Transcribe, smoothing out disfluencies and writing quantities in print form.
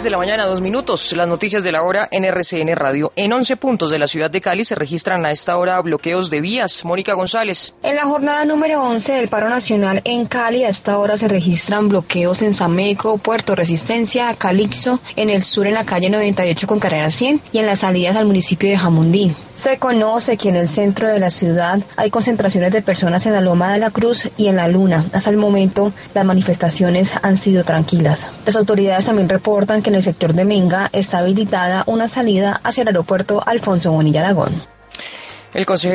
De la mañana, 2 minutos, las noticias de la hora en RCN Radio. En 11 puntos de la ciudad de Cali se registran a esta hora bloqueos de vías. Mónica González. En la jornada número 11 del paro nacional en Cali, a esta hora se registran bloqueos en Sameco, Puerto Resistencia, Calixto, en el sur en la calle 98 con carrera 100 y en las salidas al municipio de Jamundí. Se conoce que en el centro de la ciudad hay concentraciones de personas en la Loma de la Cruz y en la Luna. Hasta el momento, las manifestaciones han sido tranquilas. Las autoridades también reportan que en el sector de Menga está habilitada una salida hacia el aeropuerto Alfonso Bonilla Aragón. El consejero